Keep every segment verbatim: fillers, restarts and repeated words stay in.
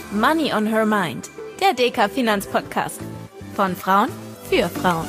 Money on Her Mind, der D K Finanzpodcast. Von Frauen für Frauen.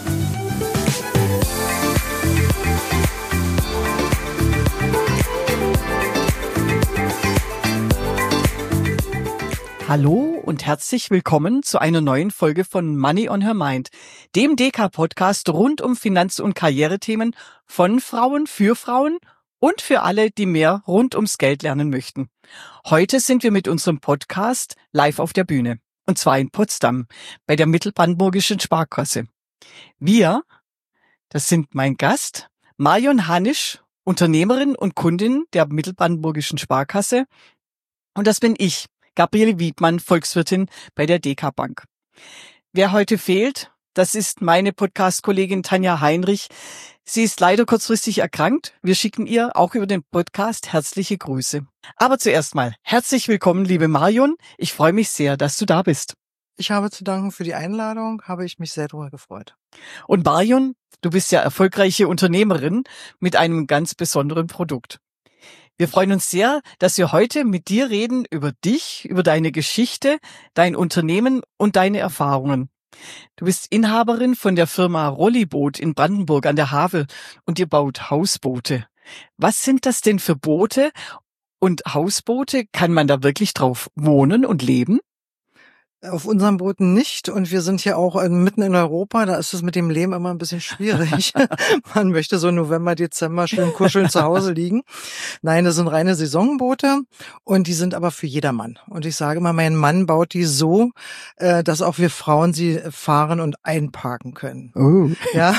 Hallo und herzlich willkommen zu einer neuen Folge von Money on Her Mind, dem D K-Podcast rund um Finanz- und Karrierethemen von Frauen für Frauen und für alle, die mehr rund ums Geld lernen möchten. Heute sind wir mit unserem Podcast live auf der Bühne, und zwar in Potsdam bei der Mittelbrandenburgischen Sparkasse. Wir, das sind mein Gast, Marion Hanisch, Unternehmerin und Kundin der Mittelbrandenburgischen Sparkasse, und das bin ich, Gabriele Wiedmann, Volkswirtin bei der D K Bank. Wer heute fehlt, das ist meine Podcast-Kollegin Tanja Heinrich. Sie ist leider kurzfristig erkrankt. Wir schicken ihr auch über den Podcast herzliche Grüße. Aber zuerst mal herzlich willkommen, liebe Marion. Ich freue mich sehr, dass du da bist. Ich habe zu danken für die Einladung, habe ich mich sehr darüber gefreut. Und Marion, du bist ja erfolgreiche Unternehmerin mit einem ganz besonderen Produkt. Wir freuen uns sehr, dass wir heute mit dir reden über dich, über deine Geschichte, dein Unternehmen und deine Erfahrungen. Du bist Inhaberin von der Firma Rolliboot in Brandenburg an der Havel und ihr baut Hausboote. Was sind das denn für Boote? Und Hausboote, kann man da wirklich drauf wohnen und leben? Auf unseren Booten nicht, und wir sind hier auch mitten in Europa, da ist es mit dem Leben immer ein bisschen schwierig. Man möchte so November, Dezember schön kuscheln zu Hause liegen. Nein, das sind reine Saisonboote, und die sind aber für jedermann. Und ich sage mal, mein Mann baut die so, dass auch wir Frauen sie fahren und einparken können. Oh. Ja,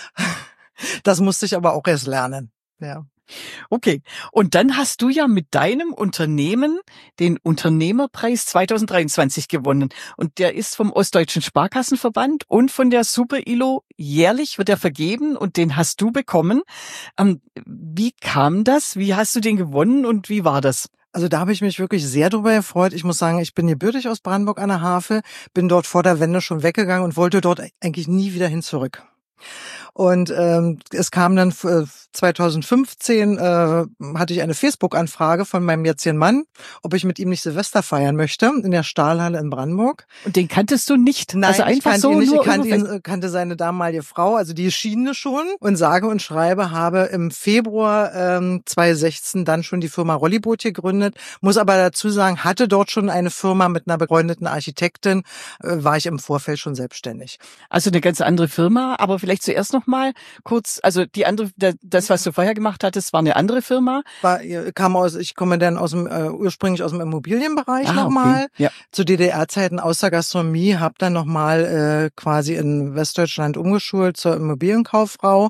das musste ich aber auch erst lernen. Ja. Okay, und dann hast du ja mit deinem Unternehmen den Unternehmerpreis zwanzig dreiundzwanzig gewonnen. Und der ist vom Ostdeutschen Sparkassenverband und von der Super I L O. Jährlich wird er vergeben, und den hast du bekommen. Ähm, wie kam das? Wie hast du den gewonnen und wie war das? Also da habe ich mich wirklich sehr drüber gefreut. Ich muss sagen, ich bin gebürtig aus Brandenburg an der Havel, bin dort vor der Wende schon weggegangen und wollte dort eigentlich nie wieder hin zurück. Und ähm, es kam dann äh, zwanzig fünfzehn, äh, hatte ich eine Facebook-Anfrage von meinem jetzigen Mann, ob ich mit ihm nicht Silvester feiern möchte in der Stahlhalle in Brandenburg. Und den kanntest du nicht? Nein, also einfach ich kannte so ihn nicht. Nur Ich kannte, ihn, kannte seine damalige Frau, also die Schiene schon. Und sage und schreibe, habe im Februar ähm, zwanzig sechzehn dann schon die Firma Rolliboot gegründet. Muss aber dazu sagen, hatte dort schon eine Firma mit einer befreundeten Architektin, äh, war ich im Vorfeld schon selbstständig. Also eine ganz andere Firma, aber vielleicht zuerst noch mal kurz, also die andere, das, was du vorher gemacht hattest, war eine andere Firma? War, kam aus, ich komme dann aus dem, äh, ursprünglich aus dem Immobilienbereich ah, nochmal, okay. Ja. Zu D D R-Zeiten aus der Gastronomie, habe dann nochmal äh, quasi in Westdeutschland umgeschult zur Immobilienkauffrau.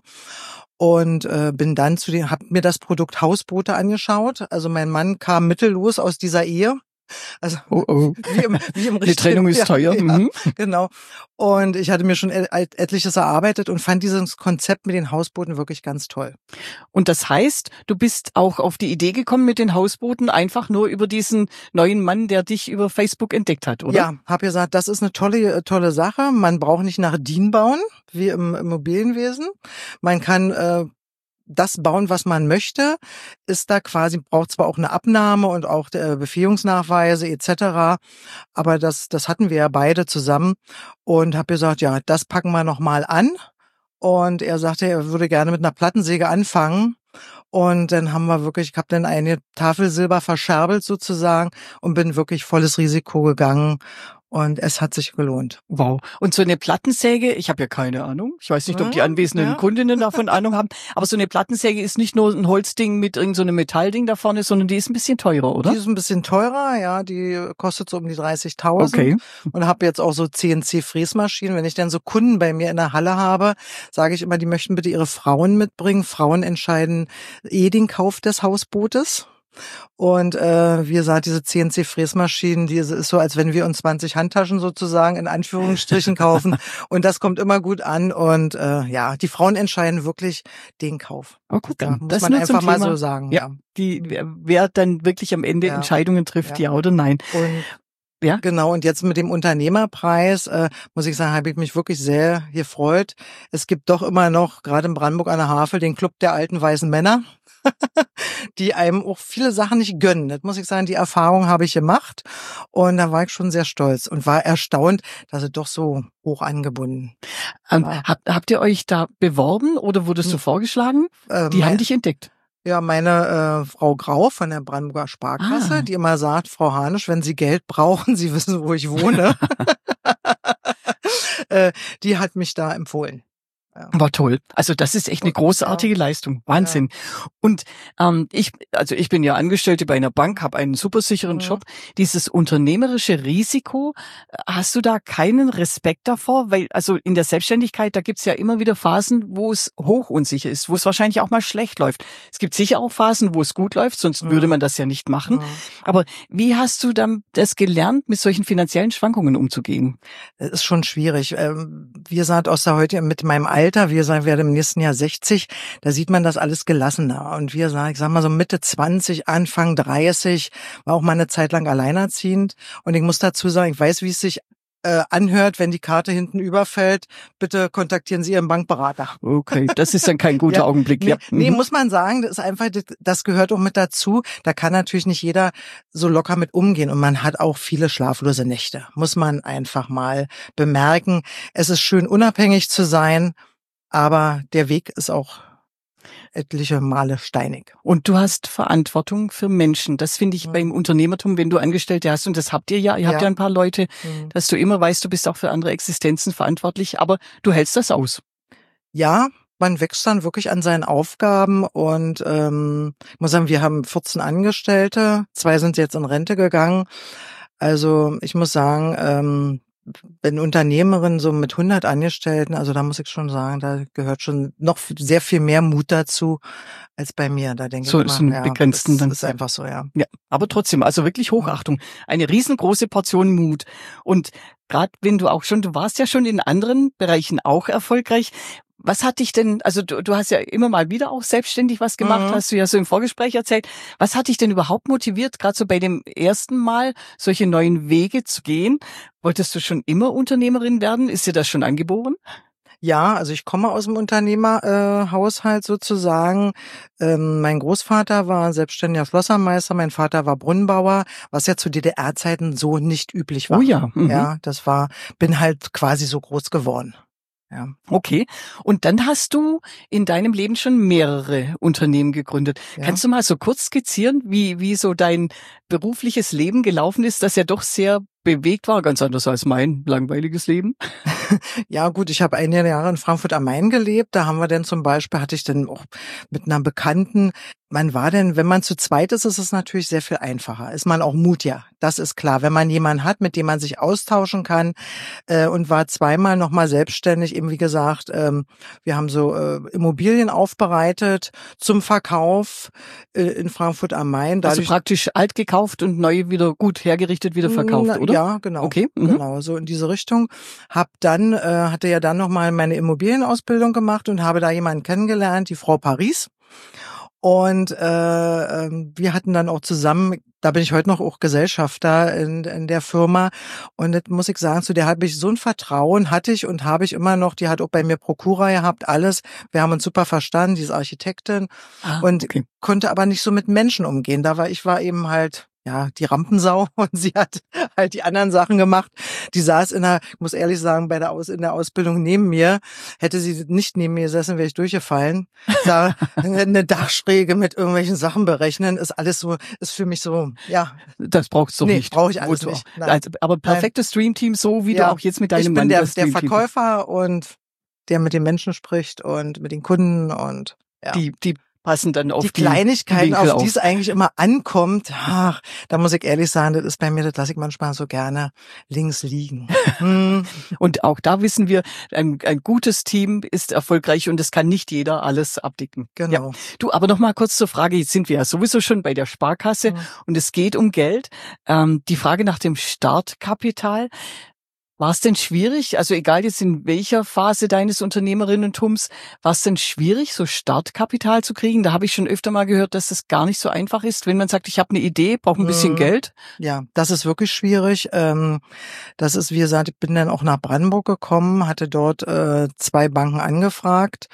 Und äh, bin dann zu den, habe mir das Produkt Hausboote angeschaut. Also mein Mann kam mittellos aus dieser Ehe. Also oh, oh. Wie im, wie im Die Trennung ist ja, teuer. Ja, mhm. Genau. Und ich hatte mir schon et- etliches erarbeitet und fand dieses Konzept mit den Hausbooten wirklich ganz toll. Und das heißt, du bist auch auf die Idee gekommen mit den Hausbooten, einfach nur über diesen neuen Mann, der dich über Facebook entdeckt hat, oder? Ja, habe gesagt, das ist eine tolle, tolle Sache. Man braucht nicht nach D I N bauen, wie im Immobilienwesen. Man kann äh, das bauen, was man möchte, ist da quasi, braucht zwar auch eine Abnahme und auch äh, Befähigungsnachweise et cetera, aber das das hatten wir ja beide zusammen, und habe gesagt, ja, das packen wir nochmal an. Und er sagte, er würde gerne mit einer Plattensäge anfangen. Und dann haben wir wirklich, ich habe dann eine Tafel Silber verscherbelt sozusagen und bin wirklich volles Risiko gegangen. Und es hat sich gelohnt. Wow. Und so eine Plattensäge, ich habe ja keine Ahnung. Ich weiß nicht, ob die anwesenden ja. Kundinnen davon Ahnung haben. Aber so eine Plattensäge ist nicht nur ein Holzding mit irgend so einem Metallding da vorne, sondern die ist ein bisschen teurer, oder? Die ist ein bisschen teurer, ja. Die kostet so um die dreißigtausend. Okay. Und habe jetzt auch so C N C-Fräsmaschinen. Wenn ich dann so Kunden bei mir in der Halle habe, sage ich immer, die möchten bitte ihre Frauen mitbringen. Frauen entscheiden eh den Kauf des Hausbootes. Und äh, wie gesagt, diese C N C-Fräsmaschinen, die ist so, als wenn wir uns zwanzig Handtaschen sozusagen in Anführungsstrichen kaufen. Und das kommt immer gut an. Und äh, ja, die Frauen entscheiden wirklich den Kauf. Oh, guck, da muss das man einfach mal Thema. so sagen. Ja, ja. die, wer, wer dann wirklich am Ende ja. Entscheidungen trifft, ja. ja oder nein. Und Ja. Genau, und jetzt mit dem Unternehmerpreis, äh, muss ich sagen, habe ich mich wirklich sehr gefreut. Es gibt doch immer noch, gerade in Brandenburg an der Havel, den Club der alten weißen Männer, die einem auch viele Sachen nicht gönnen. Das muss ich sagen, die Erfahrung habe ich gemacht und da war ich schon sehr stolz und war erstaunt, dass es doch so hoch angebunden Ähm, war. habt, habt ihr euch da beworben oder wurdest du Hm. vorgeschlagen? Äh, Die mein- haben dich entdeckt. Ja, meine äh, Frau Grau von der Brandenburger Sparkasse, Ah. die immer sagt, Frau Hanisch, wenn Sie Geld brauchen, Sie wissen, wo ich wohne. äh, die hat mich da empfohlen. War toll. Also das ist echt eine großartige Leistung. Wahnsinn. Und ähm, ich, also ich bin ja Angestellte bei einer Bank, habe einen super sicheren Mhm. Job. Dieses unternehmerische Risiko, äh, hast du da keinen Respekt davor? Weil also in der Selbstständigkeit, da gibt's ja immer wieder Phasen, wo es hoch unsicher ist, wo es wahrscheinlich auch mal schlecht läuft. Es gibt sicher auch Phasen, wo es gut läuft, sonst Mhm. würde man das ja nicht machen. Mhm. Aber wie hast du dann das gelernt, mit solchen finanziellen Schwankungen umzugehen? Das ist schon schwierig. Ähm, Wie gesagt, aus der heute mit meinem Alter, wir sagen, wir werden im nächsten Jahr sechzig, da sieht man das alles gelassener. Und wir sagen, ich sag mal so Mitte zwanzig, Anfang dreißig, war auch mal eine Zeit lang alleinerziehend. Und ich muss dazu sagen, ich weiß, wie es sich äh, anhört, wenn die Karte hinten überfällt. Bitte kontaktieren Sie Ihren Bankberater. Okay, das ist dann kein guter Ja, Augenblick. Nee, Ja. nee, Mhm. muss man sagen, das ist einfach, das, das gehört auch mit dazu. Da kann natürlich nicht jeder so locker mit umgehen und man hat auch viele schlaflose Nächte. Muss man einfach mal bemerken. Es ist schön, unabhängig zu sein, aber der Weg ist auch etliche Male steinig. Und du hast Verantwortung für Menschen. Das finde ich Mhm. beim Unternehmertum, wenn du Angestellte hast, und das habt ihr ja, ihr habt Ja. ja ein paar Leute, Mhm. dass du immer weißt, du bist auch für andere Existenzen verantwortlich, aber du hältst das aus. Ja, man wächst dann wirklich an seinen Aufgaben und ähm, ich muss sagen, wir haben vierzehn Angestellte, zwei sind jetzt in Rente gegangen. Also ich muss sagen, ähm, wenn Unternehmerin so mit hundert Angestellten, also da muss ich schon sagen, da gehört schon noch sehr viel mehr Mut dazu als bei mir. Da denke So ich mal, ist ein ja, begrenzten das dann. ist einfach so, ja. Ja, aber trotzdem, also wirklich Hochachtung. Eine riesengroße Portion Mut. Und gerade wenn du auch schon, du warst ja schon in anderen Bereichen auch erfolgreich. Was hat dich denn, also du, du hast ja immer mal wieder auch selbstständig was gemacht, Mhm. hast du ja so im Vorgespräch erzählt. Was hat dich denn überhaupt motiviert, gerade so bei dem ersten Mal solche neuen Wege zu gehen? Wolltest du schon immer Unternehmerin werden? Ist dir das schon angeboren? Ja, also ich komme aus dem Unternehmerhaushalt äh, Haushalt sozusagen. Ähm, mein Großvater war selbstständiger Schlossermeister, mein Vater war Brunnenbauer, was ja zu D D R-Zeiten so nicht üblich war. Oh ja. Mhm. Ja, das war, bin halt quasi so groß geworden. Ja. Okay. Und dann hast du in deinem Leben schon mehrere Unternehmen gegründet. Ja. Kannst du mal so kurz skizzieren, wie, wie so dein berufliches Leben gelaufen ist, das ja doch sehr bewegt war, ganz anders als mein langweiliges Leben? Ja gut, ich habe einige Jahre in Frankfurt am Main gelebt. Da haben wir dann zum Beispiel, hatte ich dann auch mit einer Bekannten, man war denn, wenn man zu zweit ist, ist es natürlich sehr viel einfacher. Ist man auch mutiger, das ist klar. Wenn man jemanden hat, mit dem man sich austauschen kann äh, und war zweimal nochmal selbstständig, eben wie gesagt, ähm, wir haben so äh, Immobilien aufbereitet zum Verkauf äh, in Frankfurt am Main. Also Dadurch, praktisch alt gekauft und neu wieder gut hergerichtet, wieder verkauft, Na, oder? Ja, genau. Okay. Mhm. Genau, so in diese Richtung. Hab dann, äh, hatte ja dann nochmal meine Immobilienausbildung gemacht und habe da jemanden kennengelernt, die Frau Paris. Und äh, ähm, wir hatten dann auch zusammen, da bin ich heute noch auch Gesellschafter in, in der Firma. Und das muss ich sagen, zu der habe ich so ein Vertrauen, hatte ich und habe ich immer noch. Die hat auch bei mir Prokura gehabt, alles. Wir haben uns super verstanden, die ist Architektin Ah, und okay. konnte aber nicht so mit Menschen umgehen. Da war ich war eben halt ja die Rampensau und sie hat halt die anderen Sachen gemacht. Die saß in der, ich muss ehrlich sagen, bei der Aus in der Ausbildung neben mir. Hätte sie nicht neben mir gesessen, wäre ich durchgefallen. Da eine Dachschräge mit irgendwelchen Sachen berechnen, ist alles so, ist für mich so, ja. Das brauchst du Nee, nicht. brauche ich alles Wozu nicht. auch? Nein. Also, aber perfektes Streamteam, so wie Ja. du auch jetzt mit deinem Ich bin Mann der, das der Dreamteam. Verkäufer und der mit den Menschen spricht und mit den Kunden und ja. Die, die passen dann auf die die Kleinigkeiten, Winkel auf die es eigentlich immer ankommt, ach, da muss ich ehrlich sagen, das ist bei mir, das lasse ich manchmal so gerne links liegen. Hm. Und auch da wissen wir, ein, ein gutes Team ist erfolgreich und es kann nicht jeder alles abdecken. Genau. Ja. Du, aber noch mal kurz zur Frage, jetzt sind wir ja sowieso schon bei der Sparkasse Mhm. und es geht um Geld. Ähm, die Frage nach dem Startkapital. War es denn schwierig, also egal jetzt in welcher Phase deines Unternehmerinnentums, war es denn schwierig, so Startkapital zu kriegen? Da habe ich schon öfter mal gehört, dass das gar nicht so einfach ist, wenn man sagt, ich habe eine Idee, brauche ein bisschen Mhm. Geld. Ja, das ist wirklich schwierig. Ähm, das ist, wie gesagt, ich bin dann auch nach Brandenburg gekommen, hatte dort äh, zwei Banken angefragt.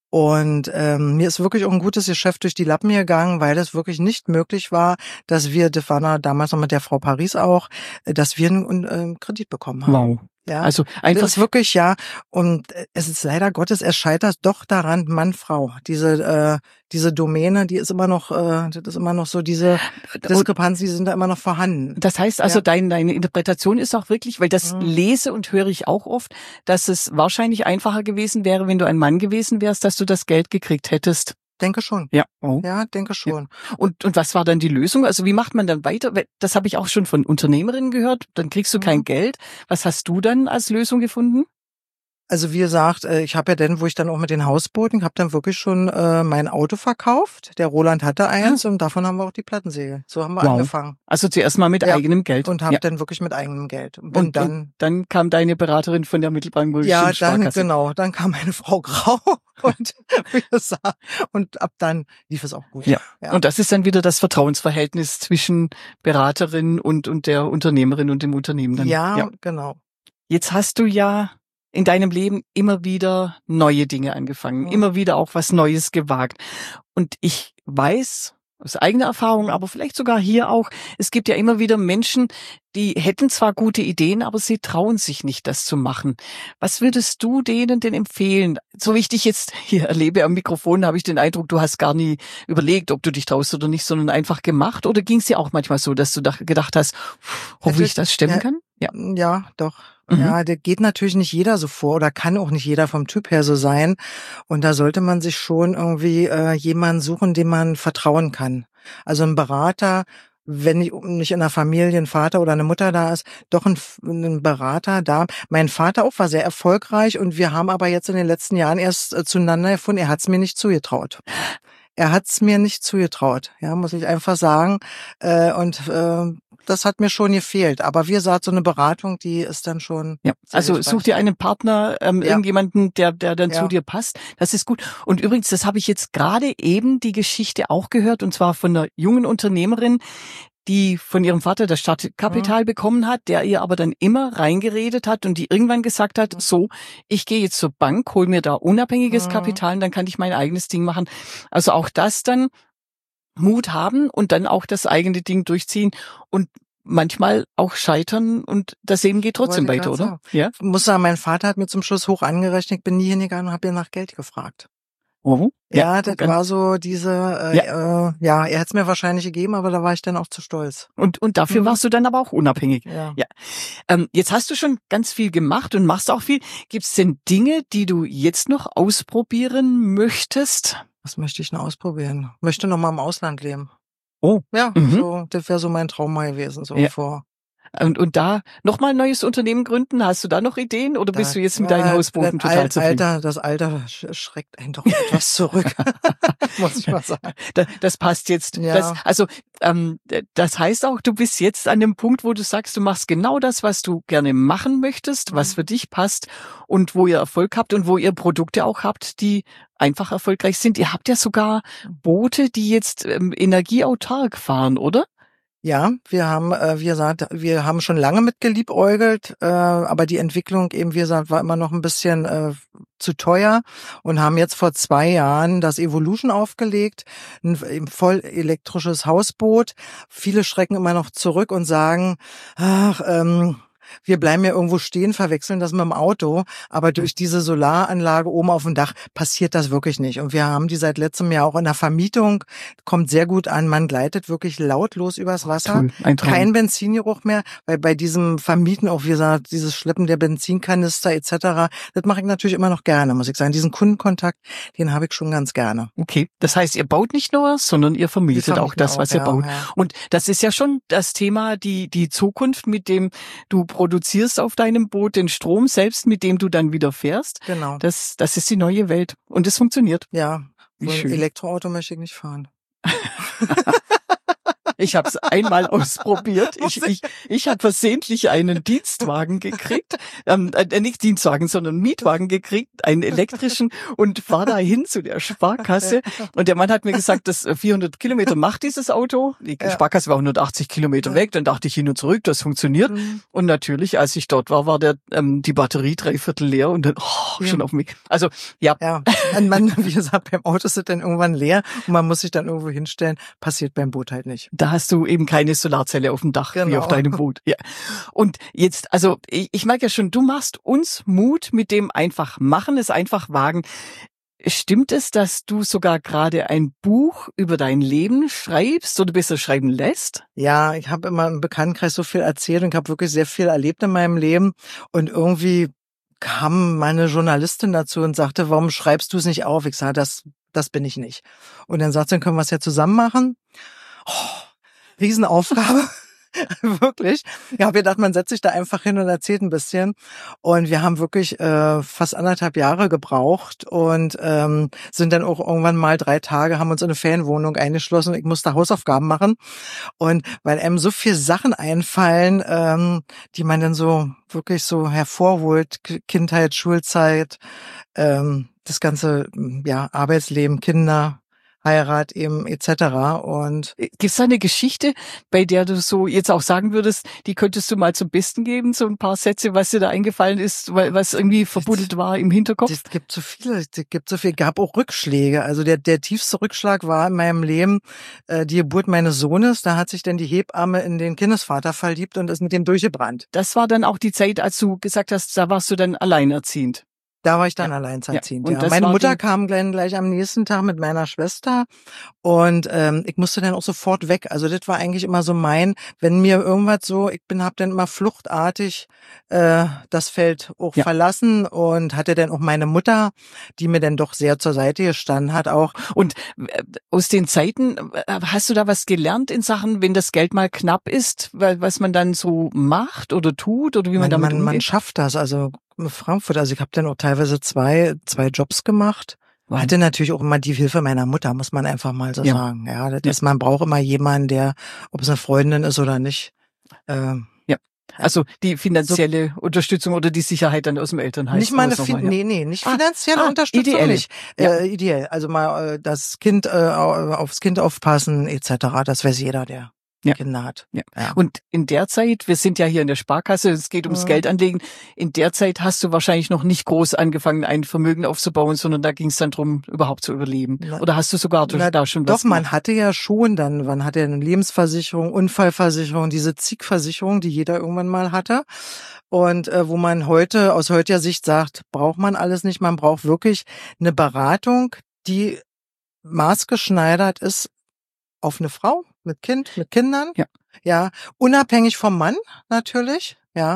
Und ähm, mir ist wirklich auch ein gutes Geschäft durch die Lappen gegangen, weil es wirklich nicht möglich war, dass wir, das war na, damals noch mit der Frau Paris auch, äh, dass wir einen äh, Kredit bekommen haben. Wow. Ja, Also das einfach ist wirklich, ja, und es ist leider Gottes, es scheitert doch daran, Mann, Frau. Diese äh, diese Domäne, die ist immer noch, äh, das ist immer noch so, diese Diskrepanzen, die sind da immer noch vorhanden. Das heißt also, Ja. dein, deine Interpretation ist auch wirklich, weil das Mhm. lese und höre ich auch oft, dass es wahrscheinlich einfacher gewesen wäre, wenn du ein Mann gewesen wärst, dass du das Geld gekriegt hättest. Denke schon. Ja. Oh. Ja, denke schon. Und, und was war dann die Lösung? Also wie macht man dann weiter? Weil das habe ich auch schon von Unternehmerinnen gehört. Dann kriegst du kein Mhm. Geld. Was hast du dann als Lösung gefunden? Also wie gesagt, äh, ich habe ja dann, wo ich dann auch mit den Hausbooten, ich habe dann wirklich schon äh, mein Auto verkauft. Der Roland hatte eins und davon haben wir auch die Plattensäge. So haben wir Wow. angefangen. Also zuerst mal mit Ja. eigenem Geld. Und habe ja. dann wirklich mit eigenem Geld. Und bin Und dann, und dann kam deine Beraterin von der Mittelbank ja, dann, Sparkasse. genau, dann kam meine Frau Grau und wie gesagt, und ab dann lief es auch gut. Ja. Ja. Und das ist dann wieder das Vertrauensverhältnis zwischen Beraterin und, und der Unternehmerin und dem Unternehmen dann. Ja, genau. Jetzt hast du ja in deinem Leben immer wieder neue Dinge angefangen, Mhm. immer wieder auch was Neues gewagt. Und ich weiß aus eigener Erfahrung, aber vielleicht sogar hier auch, es gibt ja immer wieder Menschen, die hätten zwar gute Ideen, aber sie trauen sich nicht, das zu machen. Was würdest du denen denn empfehlen? So wie ich dich jetzt hier erlebe am Mikrofon, habe ich den Eindruck, du hast gar nie überlegt, ob du dich traust oder nicht, sondern einfach gemacht. Oder ging es dir auch manchmal so, dass du da gedacht hast, hoffe Hätte- ich, das stemmen ja, kann? Ja. Ja, doch. Mhm. Ja, der geht natürlich nicht jeder so vor oder kann auch nicht jeder vom Typ her so sein. Und da sollte man sich schon irgendwie äh, jemanden suchen, dem man vertrauen kann. Also ein Berater, wenn nicht nicht in der Familie ein Vater oder eine Mutter da ist, doch ein, ein Berater da. Mein Vater auch war sehr erfolgreich und wir haben aber jetzt in den letzten Jahren erst äh, zueinander gefunden. Er hat es mir nicht zugetraut. Er hat es mir nicht zugetraut, ja, muss ich einfach sagen. Äh, und äh, das hat mir schon gefehlt. Aber wie gesagt, so eine Beratung, die ist dann schon. Ja, sehr also hilfreich. such dir einen Partner, ähm, Ja. irgendjemanden, der der dann Ja. zu dir passt. Das ist gut. Und übrigens, das habe ich jetzt gerade eben die Geschichte auch gehört, und zwar von einer jungen Unternehmerin, die von ihrem Vater das Startkapital Mhm. bekommen hat, der ihr aber dann immer reingeredet hat und die irgendwann gesagt hat, Mhm. so, ich gehe jetzt zur Bank, hol mir da unabhängiges Mhm. Kapital und dann kann ich mein eigenes Ding machen. Also auch das dann Mut haben und dann auch das eigene Ding durchziehen und manchmal auch scheitern und das Leben geht trotzdem Wollte ich weiter, grad oder? sagen. Ja. Ich muss sagen, mein Vater hat mir zum Schluss hoch angerechnet, ich bin nie hingegangen und habe ihn nach Geld gefragt. Oh. Ja, das ganz- war so diese, äh, ja, äh, ja er hätte es mir wahrscheinlich gegeben, aber da war ich dann auch zu stolz. Und, und dafür Mhm. warst du dann aber auch unabhängig. Ja. Ja. Ähm, jetzt hast du schon ganz viel gemacht und machst auch viel. Gibt es denn Dinge, die du jetzt noch ausprobieren möchtest? Was möchte ich denn ausprobieren? Möchte noch mal im Ausland leben. Oh. Ja, Mhm. so, das wäre so mein Traum mal gewesen, so Ja. vor. Und, und da nochmal ein neues Unternehmen gründen? Hast du da noch Ideen oder bist Da- du jetzt mit deinen Ja, Hausbooten das total Al- zufrieden? Alter, das Alter sch- schreckt einen doch etwas zurück, muss ich mal sagen. Da, das passt jetzt. Ja. Das, also ähm, das heißt auch, du bist jetzt an dem Punkt, wo du sagst, du machst genau das, was du gerne machen möchtest, was Mhm. für dich passt und wo ihr Erfolg habt und wo ihr Produkte auch habt, die einfach erfolgreich sind. Ihr habt ja sogar Boote, die jetzt ähm, energieautark fahren, oder? Ja, wir haben, äh, wie gesagt, wir haben schon lange mit geliebäugelt, äh, aber die Entwicklung eben, wie gesagt, war immer noch ein bisschen äh, zu teuer und haben jetzt vor zwei Jahren das Evolution aufgelegt, ein, ein voll elektrisches Hausboot. Viele schrecken immer noch zurück und sagen, ach, ähm, wir bleiben ja irgendwo stehen, verwechseln das mit dem Auto, aber durch diese Solaranlage oben auf dem Dach passiert das wirklich nicht. Und wir haben die seit letztem Jahr auch in der Vermietung, kommt sehr gut an, man gleitet wirklich lautlos übers Wasser. Toll, ein Traum. Kein Benzingeruch mehr, weil bei diesem Vermieten auch, wie gesagt, dieses Schleppen der Benzinkanister et cetera, das mache ich natürlich immer noch gerne, muss ich sagen. Diesen Kundenkontakt, den habe ich schon ganz gerne. Okay, das heißt, ihr baut nicht nur was, sondern ihr vermietet Wir auch vermieten das, was auch, ihr ja, baut. ja. Und das ist ja schon das Thema, die die Zukunft, mit dem du produzierst auf deinem Boot den Strom selbst, mit dem du dann wieder fährst. Genau. Das das ist die neue Welt und es funktioniert. Ja, Wie so ein schön. Elektroauto möchte ich nicht fahren. Ich habe es einmal ausprobiert. Ich, ich, ich habe versehentlich einen Dienstwagen gekriegt, ähm, äh, nicht Dienstwagen, sondern Mietwagen gekriegt, einen elektrischen, und fahr da hin zu der Sparkasse. Und der Mann hat mir gesagt, dass vierhundert Kilometer macht dieses Auto. Die ja. Sparkasse war hundertachtzig Kilometer weg. Dann dachte ich hin und zurück, das funktioniert. Mhm. Und natürlich, als ich dort war, war der ähm, die Batterie dreiviertel leer und dann oh, ja. schon auf mich. Also ja. Ja, und man, wie gesagt, beim Auto ist es dann irgendwann leer und man muss sich dann irgendwo hinstellen. Passiert beim Boot halt nicht. Da hast du eben keine Solarzelle auf dem Dach, genau, wie auf deinem Boot. Ja. Und jetzt, also ich, ich merke ja schon, du machst uns Mut mit dem einfach machen, es einfach wagen. Stimmt es, dass du sogar gerade ein Buch über dein Leben schreibst oder besser schreiben lässt? Ja, ich habe immer im Bekanntenkreis so viel erzählt und ich habe wirklich sehr viel erlebt in meinem Leben. Und irgendwie kam meine Journalistin dazu und sagte, warum schreibst du es nicht auf? Ich sage, das, das bin ich nicht. Und dann sagt sie, dann können wir es ja zusammen machen. Oh, Riesenaufgabe. Wirklich. Ich habe gedacht, man setzt sich da einfach hin und erzählt ein bisschen. Und wir haben wirklich äh, fast anderthalb Jahre gebraucht und ähm, sind dann auch irgendwann mal drei Tage, haben uns in eine Ferienwohnung eingeschlossen. Ich musste Hausaufgaben machen. Und weil einem so viele Sachen einfallen, ähm, die man dann so wirklich so hervorholt, Kindheit, Schulzeit, ähm, das ganze ja Arbeitsleben, Kinder, Heirat eben et cetera. Und gibt's da eine Geschichte, bei der du so jetzt auch sagen würdest, die könntest du mal zum Besten geben, so ein paar Sätze, was dir da eingefallen ist, was irgendwie verbuddelt war im Hinterkopf? Es gibt so viele, es gibt so viel, gab auch Rückschläge. Also der der tiefste Rückschlag war in meinem Leben äh, die Geburt meines Sohnes. Da hat sich dann die Hebamme in den Kindesvater verliebt und ist mit dem durchgebrannt. Das war dann auch die Zeit, als du gesagt hast, da warst du dann alleinerziehend. Da war ich dann ja. alleinerziehend. Ja. Ja. Meine Mutter kam gleich, gleich am nächsten Tag mit meiner Schwester und ähm, ich musste dann auch sofort weg. Also das war eigentlich immer so mein, wenn mir irgendwas so, ich bin, hab dann immer fluchtartig äh, das Feld auch ja. verlassen und hatte dann auch meine Mutter, die mir dann doch sehr zur Seite gestanden hat auch. Und äh, aus den Zeiten, äh, hast du da was gelernt in Sachen, wenn das Geld mal knapp ist, was man dann so macht oder tut oder wie man, man damit man, umgeht? Man schafft das, also Frankfurt, also ich habe dann auch teilweise zwei zwei Jobs gemacht. Man hatte natürlich auch immer die Hilfe meiner Mutter, muss man einfach mal so ja. sagen. Ja, das ja. ist, man braucht immer jemanden, der, ob es eine Freundin ist oder nicht. Ähm, ja, also die finanzielle so, Unterstützung oder die Sicherheit dann aus dem Elternhaus. Nicht meine, fin- mal, ja. nee, nee, nicht finanzielle ah, Unterstützung, ideell. nicht. Ja. Äh, ideell, also mal äh, das Kind, äh, aufs Kind aufpassen et cetera. Das weiß jeder, der ja. Kinder hat. Ja. Ja. Und in der Zeit, wir sind ja hier in der Sparkasse, es geht ums ja. Geld anlegen, in der Zeit hast du wahrscheinlich noch nicht groß angefangen, ein Vermögen aufzubauen, sondern da ging es dann drum, überhaupt zu überleben. Na, Oder hast du sogar na, da schon doch, was Doch, man hatte ja schon dann, man hatte ja eine Lebensversicherung, Unfallversicherung, diese Zigversicherung, die jeder irgendwann mal hatte. Und äh, wo man heute, aus heutiger Sicht sagt, braucht man alles nicht, man braucht wirklich eine Beratung, die maßgeschneidert ist auf eine Frau mit Kind, mit Kindern, ja, ja, unabhängig vom Mann natürlich, ja,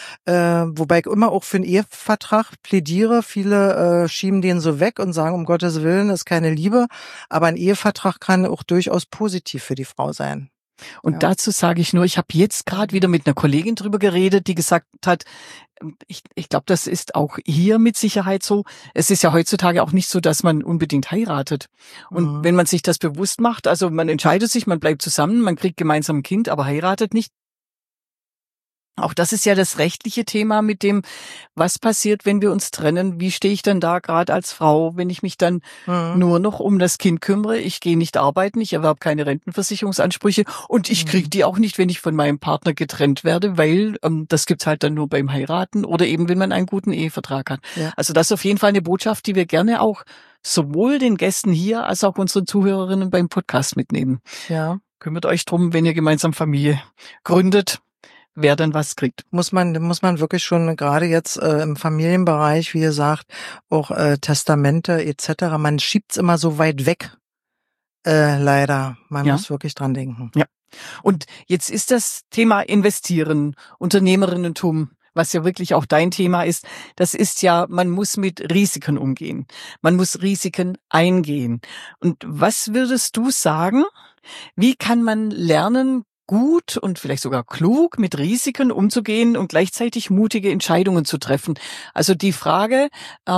äh, wobei ich immer auch für einen Ehevertrag plädiere. Viele äh, schieben den so weg und sagen, um Gottes Willen, ist keine Liebe, aber ein Ehevertrag kann auch durchaus positiv für die Frau sein. Und ja. dazu sage ich nur, ich habe jetzt gerade wieder mit einer Kollegin drüber geredet, die gesagt hat, ich, ich glaube, das ist auch hier mit Sicherheit so. Es ist ja heutzutage auch nicht so, dass man unbedingt heiratet. Und mhm. wenn man sich das bewusst macht, also man entscheidet sich, man bleibt zusammen, man kriegt gemeinsam ein Kind, aber heiratet nicht. Auch das ist ja das rechtliche Thema mit dem, was passiert, wenn wir uns trennen? Wie stehe ich dann da gerade als Frau, wenn ich mich dann mhm. nur noch um das Kind kümmere? Ich gehe nicht arbeiten, ich erwerbe keine Rentenversicherungsansprüche und ich kriege die auch nicht, wenn ich von meinem Partner getrennt werde, weil ähm, das gibt's halt dann nur beim Heiraten oder eben, wenn man einen guten Ehevertrag hat. Ja. Also das ist auf jeden Fall eine Botschaft, die wir gerne auch sowohl den Gästen hier als auch unseren Zuhörerinnen beim Podcast mitnehmen. Ja. Kümmert euch drum, wenn ihr gemeinsam Familie gründet, wer dann was kriegt. Muss man, muss man wirklich schon gerade jetzt äh, im Familienbereich, wie gesagt, auch äh, Testamente et cetera. Man schiebt's immer so weit weg, äh, leider. Man ja. muss wirklich dran denken. Ja. Und jetzt ist das Thema Investieren, Unternehmerinnentum, was ja wirklich auch dein Thema ist. Das ist ja, man muss mit Risiken umgehen. Man muss Risiken eingehen. Und was würdest du sagen? Wie kann man lernen, gut und vielleicht sogar klug mit Risiken umzugehen und gleichzeitig mutige Entscheidungen zu treffen? Also die Frage, ähm,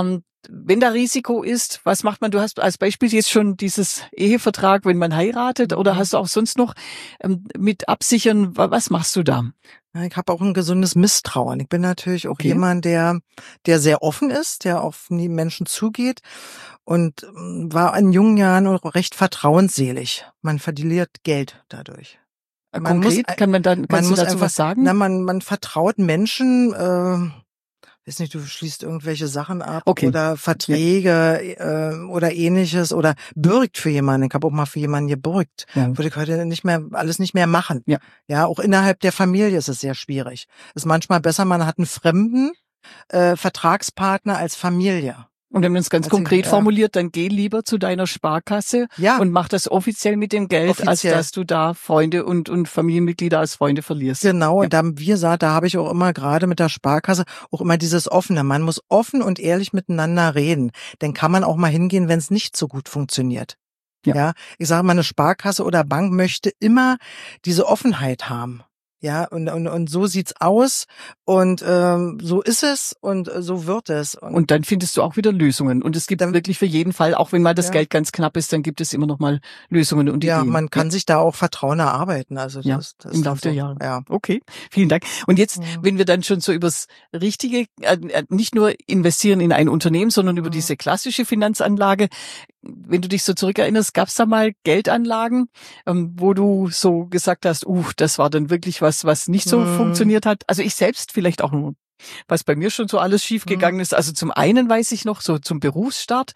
wenn da Risiko ist, was macht man? Du hast als Beispiel jetzt schon dieses Ehevertrag, wenn man heiratet, oder hast du auch sonst noch ähm, mit Absichern, was machst du da? Ich habe auch ein gesundes Misstrauen. Ich bin natürlich auch okay. jemand, der der sehr offen ist, der auf die Menschen zugeht und war in jungen Jahren auch recht vertrauensselig. Man verliert Geld dadurch. Man Konkret muss, kann man dann kannst man du muss dazu einfach, was sagen? Na, man man vertraut Menschen. Äh, weiß nicht, du schließt irgendwelche Sachen ab okay. oder Verträge ja. äh, oder ähnliches oder bürgt für jemanden. Ich habe auch mal für jemanden gebürgt. Ja. Würde ich heute nicht mehr alles nicht mehr machen. Ja. ja, auch innerhalb der Familie ist es sehr schwierig. Ist manchmal besser, man hat einen fremden äh, Vertragspartner als Familie. Und wenn man es ganz also, konkret äh, formuliert, dann geh lieber zu deiner Sparkasse ja. und mach das offiziell mit dem Geld, offiziell. als dass du da Freunde und und Familienmitglieder als Freunde verlierst. Genau, ja. und da, wie gesagt, da habe ich auch immer gerade mit der Sparkasse auch immer dieses Offene. Man muss offen und ehrlich miteinander reden. Dann kann man auch mal hingehen, wenn es nicht so gut funktioniert. Ja, ja ich sage mal, eine Sparkasse oder Bank möchte immer diese Offenheit haben. Ja, und, und, und so sieht's aus und ähm, so ist es und äh, so wird es. Und, und dann findest du auch wieder Lösungen. Und es gibt dann wirklich für jeden Fall, auch wenn mal das ja. Geld ganz knapp ist, dann gibt es immer noch mal Lösungen und ja, Ideen. Man kann ja. sich da auch Vertrauen erarbeiten. Also ja, das, das im Laufe der Jahre. Ja. Okay, vielen Dank. Und jetzt, ja. wenn wir dann schon so übers richtige, äh, nicht nur investieren in ein Unternehmen, sondern über ja. diese klassische Finanzanlage, wenn du dich so zurückerinnerst, gab es da mal Geldanlagen, ähm, wo du so gesagt hast, uh, das war dann wirklich was, was nicht so mm. funktioniert hat? Also ich selbst vielleicht auch nur, was bei mir schon so alles schief gegangen mm. ist. Also zum einen weiß ich noch, so zum Berufsstart,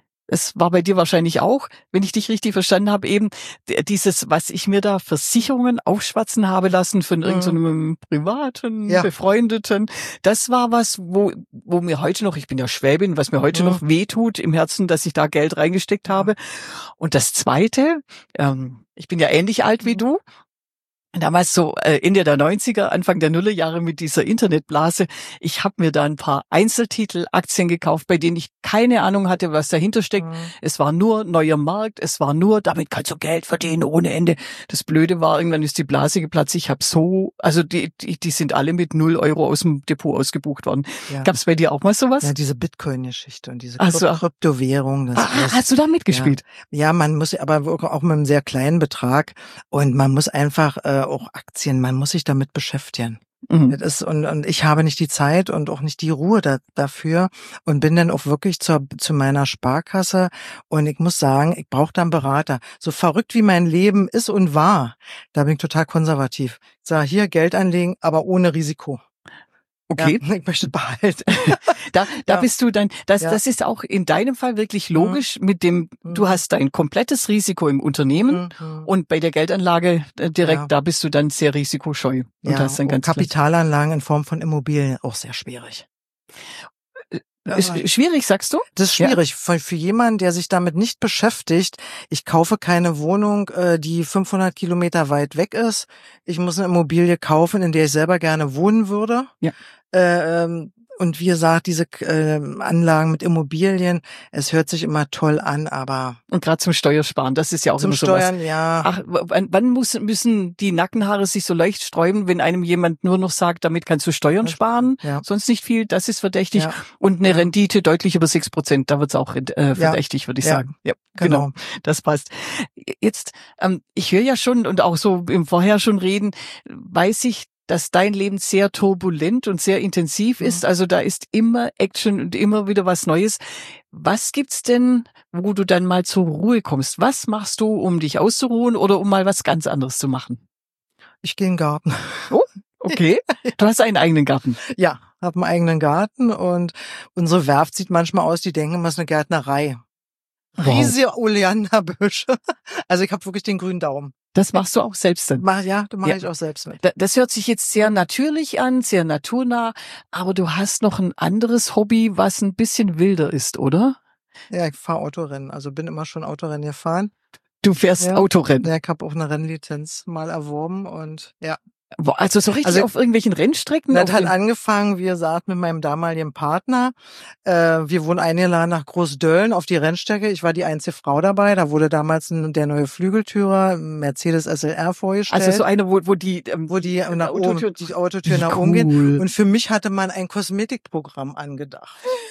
es war bei dir wahrscheinlich auch, wenn ich dich richtig verstanden habe, eben dieses, was ich mir da Versicherungen aufschwatzen habe lassen von irgendeinem mhm. privaten, ja. befreundeten. Das war was, wo wo mir heute noch, ich bin ja Schwäbin, was mir heute mhm. noch wehtut im Herzen, dass ich da Geld reingesteckt habe. Und das Zweite, ähm, ich bin ja ähnlich alt wie du. Damals so äh, Ende der neunziger, Anfang der Nullerjahre mit dieser Internetblase. Ich habe mir da ein paar Einzeltitel, Aktien gekauft, bei denen ich keine Ahnung hatte, was dahinter steckt. Mhm. Es war nur neuer Markt, es war nur, damit kannst du Geld verdienen ohne Ende. Das Blöde war, irgendwann ist die Blase geplatzt. Ich habe so, also die, die die sind alle mit null Euro aus dem Depot ausgebucht worden. Ja. Gab es bei dir auch mal sowas? Ja, diese Bitcoin-Geschichte und diese also, Kryptowährung. Das ah, ist, hast du da mitgespielt? Ja. ja, man muss aber auch mit einem sehr kleinen Betrag und man muss einfach äh, auch Aktien, man muss sich damit beschäftigen. Mhm. Das ist, und, und ich habe nicht die Zeit und auch nicht die Ruhe da, dafür und bin dann auch wirklich zur, zu meiner Sparkasse und ich muss sagen, ich brauche da einen Berater. So verrückt wie mein Leben ist und war, da bin ich total konservativ. Ich sage, hier Geld anlegen, aber ohne Risiko. Okay. Ja, ich möchte behalten. da, da ja. bist du dann, das, ja. das ist auch in deinem Fall wirklich logisch mhm. mit dem, du hast dein komplettes Risiko im Unternehmen mhm. und bei der Geldanlage äh, direkt, ja. da bist du dann sehr risikoscheu. Und ja, hast dann ganz Kapitalanlagen in Form von Immobilien auch sehr schwierig. Ist schwierig, sagst du? Das ist schwierig. Ja. Für, für jemanden, der sich damit nicht beschäftigt, ich kaufe keine Wohnung, die fünfhundert Kilometer weit weg ist. Ich muss eine Immobilie kaufen, in der ich selber gerne wohnen würde. Ja. Ähm, Und wie gesagt, diese äh, Anlagen mit Immobilien, es hört sich immer toll an, aber... Und gerade zum Steuersparen, das ist ja auch zum immer Steuern, sowas. ja. Ach, wann, wann muss, müssen die Nackenhaare sich so leicht sträuben, wenn einem jemand nur noch sagt, damit kannst du Steuern sparen, ja. sonst nicht viel, das ist verdächtig. Ja. Und eine Rendite deutlich über sechs Prozent, da wird's auch äh, verdächtig, ja. würde ich ja. sagen. Ja, genau. genau. Das passt. Jetzt, ähm, ich höre ja schon und auch so im Vorher schon reden, weiß ich, dass dein Leben sehr turbulent und sehr intensiv ist. Also da ist immer Action und immer wieder was Neues. Was gibt's denn, wo du dann mal zur Ruhe kommst? Was machst du, um dich auszuruhen oder um mal was ganz anderes zu machen? Ich gehe in den Garten. Oh, okay. Du hast einen eigenen Garten. Ja, habe einen eigenen Garten und unsere Werft sieht manchmal aus, die denken, was ist eine Gärtnerei. Wow. Riesige Oleanderbüsche. Also ich habe wirklich den grünen Daumen. Das machst du auch selbst dann? Mach, ja, das mache ja. ich auch selbst mit. Das hört sich jetzt sehr natürlich an, sehr naturnah, aber du hast noch ein anderes Hobby, was ein bisschen wilder ist, oder? Ja, ich fahre Autorennen, also bin immer schon Autorennen gefahren. Du fährst ja. Autorennen? Ja, ich habe auch eine Rennlizenz mal erworben und ja. Also so richtig also, auf irgendwelchen Rennstrecken? Das hat angefangen, wie gesagt, mit meinem damaligen Partner. Äh, wir wurden eingeladen nach Großdölln auf die Rennstrecke. Ich war die einzige Frau dabei. Da wurde damals ein, der neue Flügeltürer, Mercedes S L R, vorgestellt. Also so eine, wo, wo die ähm, wo die nach Autotür, oben, die Autotür nach oben cool. geht. Und für mich hatte man ein Kosmetikprogramm angedacht.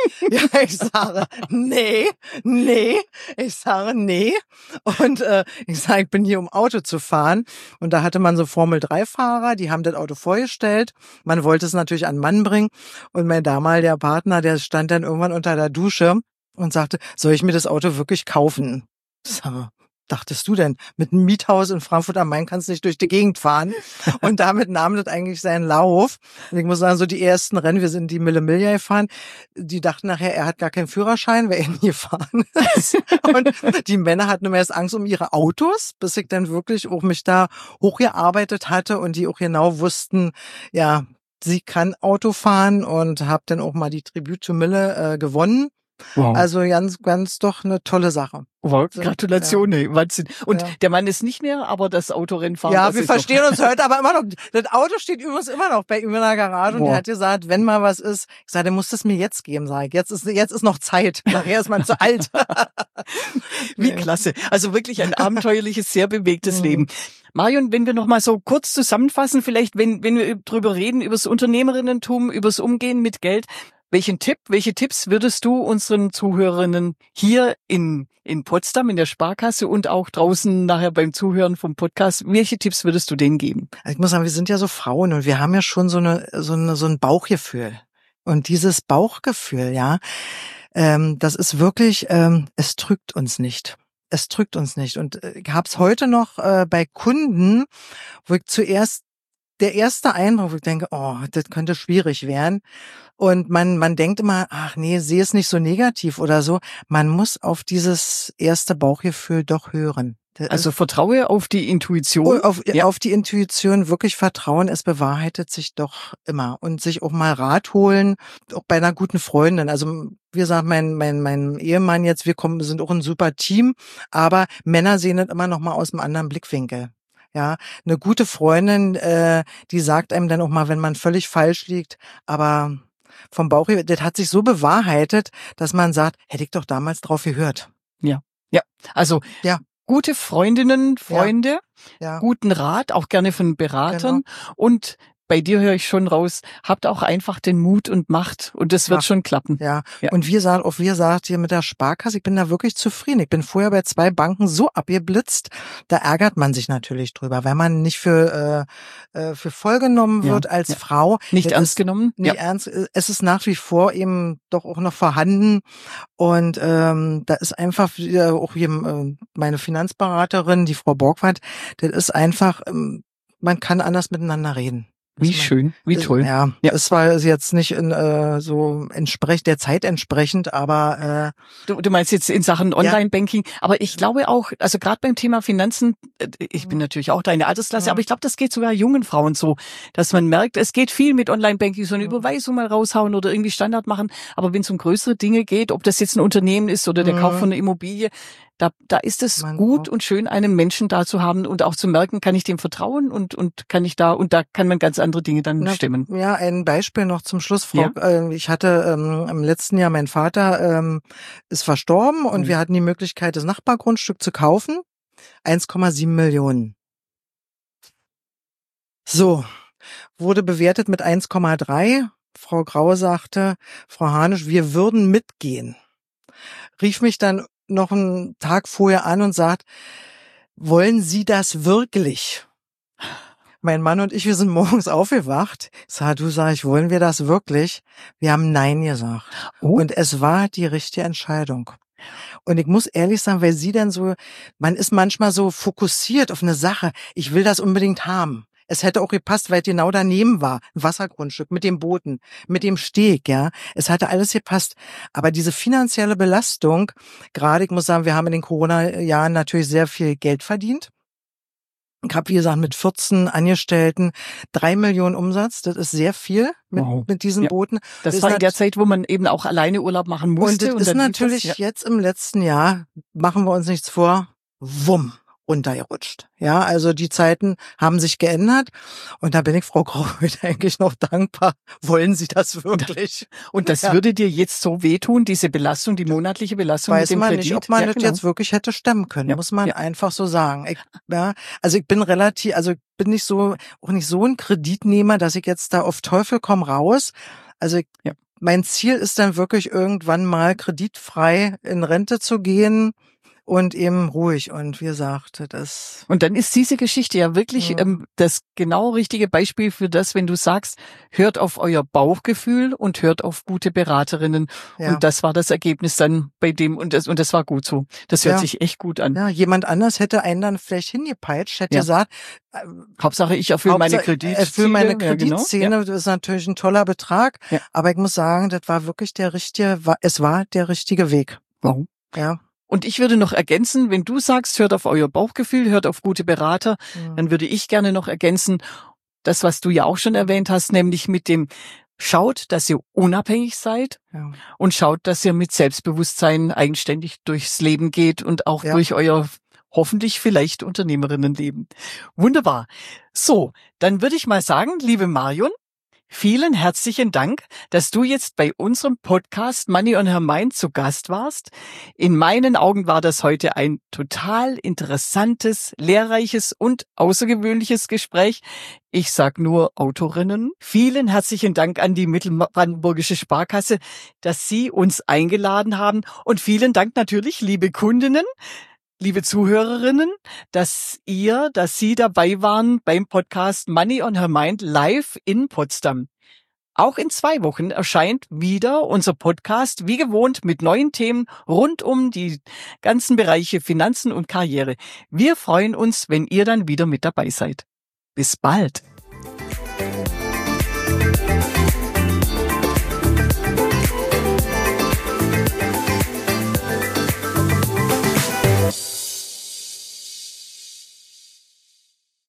Ja, ich sage, nee, nee. Ich sage, nee. Und äh, ich sage, ich bin hier, um Auto zu fahren. Und da hatte man so Formel drei Fahrer, die haben das Auto vorgestellt. Man wollte es natürlich an den Mann bringen. Und mein damaliger Partner, der stand dann irgendwann unter der Dusche und sagte, soll ich mir das Auto wirklich kaufen? Ich sage, dachtest du denn? Mit einem Miethaus in Frankfurt am Main kannst du nicht durch die Gegend fahren. Und damit nahm das eigentlich seinen Lauf. Und ich muss sagen, so die ersten Rennen, wir sind die Mille Miglia gefahren, die dachten nachher, er hat gar keinen Führerschein, wer ihn gefahren ist. Und die Männer hatten immer erst Angst um ihre Autos, bis ich dann wirklich auch mich da hochgearbeitet hatte und die auch genau wussten, ja, sie kann Auto fahren, und habe dann auch mal die Tribute to Mille äh, gewonnen. Wow. Also ganz, ganz doch eine tolle Sache. Wow, Gratulation, ja. Ey, Wahnsinn. Und Ja. der Mann ist nicht mehr, aber das Autorennfahren. Ja, das wir ist verstehen noch. uns heute aber immer noch. Das Auto steht übrigens immer noch bei ihm in der Garage, und Boah. er hat gesagt, wenn mal was ist, ich sage, der muss es mir jetzt geben, sag ich. Jetzt ist, jetzt ist noch Zeit. Nachher ist man zu alt. Wie klasse. Also wirklich ein abenteuerliches, sehr bewegtes Mhm. Leben. Marion, wenn wir noch mal so kurz zusammenfassen, vielleicht, wenn, wenn wir drüber reden, übers Unternehmerinnentum, übers Umgehen mit Geld, welchen Tipp, welche Tipps würdest du unseren Zuhörerinnen hier in, in Potsdam, in der Sparkasse und auch draußen nachher beim Zuhören vom Podcast, welche Tipps würdest du denen geben? Ich muss sagen, wir sind ja so Frauen, und wir haben ja schon so eine, so eine, so ein Bauchgefühl. Und dieses Bauchgefühl, ja, ähm, das ist wirklich, ähm, es trügt uns nicht. Es trügt uns nicht. Und äh, ich habe es heute noch äh, bei Kunden, wo ich zuerst der erste Eindruck, wo ich denke, oh, das könnte schwierig werden. Und man, man denkt immer, ach nee, sehe es nicht so negativ oder so. Man muss auf dieses erste Bauchgefühl doch hören. Das Also ist, vertraue auf die Intuition. auf, Ja. auf die Intuition wirklich vertrauen, es bewahrheitet sich doch immer. Und sich auch mal Rat holen, auch bei einer guten Freundin. Also wie gesagt, mein, mein, mein Ehemann jetzt, wir kommen, sind auch ein super Team, aber Männer sehen das immer noch mal aus einem anderen Blickwinkel. Ja, eine gute Freundin, äh, die sagt einem dann auch mal, wenn man völlig falsch liegt, aber vom Bauch her, das hat sich so bewahrheitet, dass man sagt, hätte ich doch damals drauf gehört. Ja, ja. Also Ja. gute Freundinnen, Freunde, Ja, guten Rat, auch gerne von Beratern. Und bei dir höre ich schon raus, habt auch einfach den Mut und Macht, und das wird Macht. schon klappen. ja. Ja. Und wir sagen, auch wir sagt hier mit der Sparkasse, ich bin da wirklich zufrieden. Ich bin vorher bei zwei Banken so abgeblitzt, da ärgert man sich natürlich drüber, weil man nicht für äh, äh, für voll genommen Ja, wird als ja. Frau. Nicht Das ernst ist genommen? Nicht Ja. ernst. Es ist nach wie vor eben doch auch noch vorhanden. Und ähm, da ist einfach äh, auch hier, äh, meine Finanzberaterin, die Frau Borgward, das ist einfach, ähm, man kann anders miteinander reden. Wie Dass man- schön, wie toll. Ja, Ja. es war jetzt nicht in, äh, so entsprechend der Zeit entsprechend, aber äh, Du, du meinst jetzt in Sachen Online-Banking, aber ich glaube auch, also gerade beim Thema Finanzen, äh, ich bin natürlich auch deine Altersklasse, Ja. aber ich glaube, das geht sogar jungen Frauen so, dass man merkt, es geht viel mit Online-Banking, so eine Ja. Überweisung mal raushauen oder irgendwie Standard machen, aber wenn es um größere Dinge geht, ob das jetzt ein Unternehmen ist oder der Mhm. Kauf von einer Immobilie, da, da ist es Man gut braucht- und schön, einen Menschen da zu haben und auch zu merken, kann ich dem vertrauen und und kann ich da, und da kann man ganz andere Dinge dann Na, stemmen. Ja, ein Beispiel noch zum Schluss, Frau. Äh, ich hatte ähm, im letzten Jahr, mein Vater ähm, ist verstorben, und Mhm. wir hatten die Möglichkeit, das Nachbargrundstück zu kaufen. eins Komma sieben Millionen. So, wurde bewertet mit eins Komma drei. Frau Grau sagte, Frau Hanisch, wir würden mitgehen. Rief mich dann noch einen Tag vorher an und sagt, wollen Sie das wirklich? Mein Mann und ich, wir sind morgens aufgewacht. Ich sag, du, sag ich, wollen wir das wirklich? Wir haben Nein gesagt. Oh. Und es war die richtige Entscheidung. Und ich muss ehrlich sagen, weil sie dann so, man ist manchmal so fokussiert auf eine Sache. Ich will das unbedingt haben. Es hätte auch gepasst, weil es genau daneben war. Ein Wassergrundstück mit dem Booten, mit dem Steg, ja. Es hatte alles gepasst. Aber diese finanzielle Belastung, gerade, ich muss sagen, wir haben in den Corona-Jahren natürlich sehr viel Geld verdient. Ich habe, wie gesagt, mit vierzehn Angestellten drei Millionen Umsatz. Das ist sehr viel mit, Wow. mit diesen Ja. Booten. Das ist war in nat- der Zeit, wo man eben auch alleine Urlaub machen Und musste. das ist dann lief natürlich das, ja. jetzt im letzten Jahr, machen wir uns nichts vor, wumm, runtergerutscht. Ja, also die Zeiten haben sich geändert, und da bin ich Frau Grauwit eigentlich noch dankbar. Wollen Sie das wirklich? Und das Ja. würde dir jetzt so wehtun, diese Belastung, die monatliche Belastung mit Weiß dem man Kredit? nicht, ob man ja, das genau. jetzt wirklich hätte stemmen können, Ja, muss man ja. einfach so sagen. Ich, ja, also ich bin relativ, also ich bin nicht so, auch nicht so ein Kreditnehmer, dass ich jetzt da auf Teufel komm raus. Also ich Ja. mein Ziel ist dann wirklich irgendwann mal kreditfrei in Rente zu gehen. Und eben ruhig und wie gesagt, das... Und dann ist diese Geschichte ja wirklich ja. ähm, das genau richtige Beispiel für das, wenn du sagst, hört auf euer Bauchgefühl und hört auf gute Beraterinnen. Ja. Und das war das Ergebnis dann bei dem, und das, und das war gut so. Das hört ja. sich echt gut an. Ja, jemand anders hätte einen dann vielleicht hingepeitscht, hätte ja. gesagt... Äh, Hauptsache ich erfülle meine Kreditziele. Erfülle meine Kreditziele, ja, genau. Das ist natürlich ein toller Betrag. Ja. Aber ich muss sagen, das war wirklich der richtige, es war der richtige Weg. Warum? Ja. Und ich würde noch ergänzen, wenn du sagst, hört auf euer Bauchgefühl, hört auf gute Berater, Mhm. dann würde ich gerne noch ergänzen, das, was du ja auch schon erwähnt hast, nämlich mit dem, schaut, dass ihr unabhängig seid Ja. und schaut, dass ihr mit Selbstbewusstsein eigenständig durchs Leben geht und auch Ja. durch euer hoffentlich vielleicht Unternehmerinnenleben. Wunderbar. So, dann würde ich mal sagen, liebe Marion, vielen herzlichen Dank, dass du jetzt bei unserem Podcast Money on Her Mind zu Gast warst. In meinen Augen war das heute ein total interessantes, lehrreiches und außergewöhnliches Gespräch. Ich sag nur Autorinnen. Vielen herzlichen Dank an die Mittelbrandenburgische Sparkasse, dass Sie uns eingeladen haben. Und vielen Dank natürlich, liebe Kundinnen, liebe Zuhörerinnen, dass ihr, dass Sie dabei waren beim Podcast Money on Her Mind live in Potsdam. Auch in zwei Wochen erscheint wieder unser Podcast, wie gewohnt, mit neuen Themen rund um die ganzen Bereiche Finanzen und Karriere. Wir freuen uns, wenn ihr dann wieder mit dabei seid. Bis bald.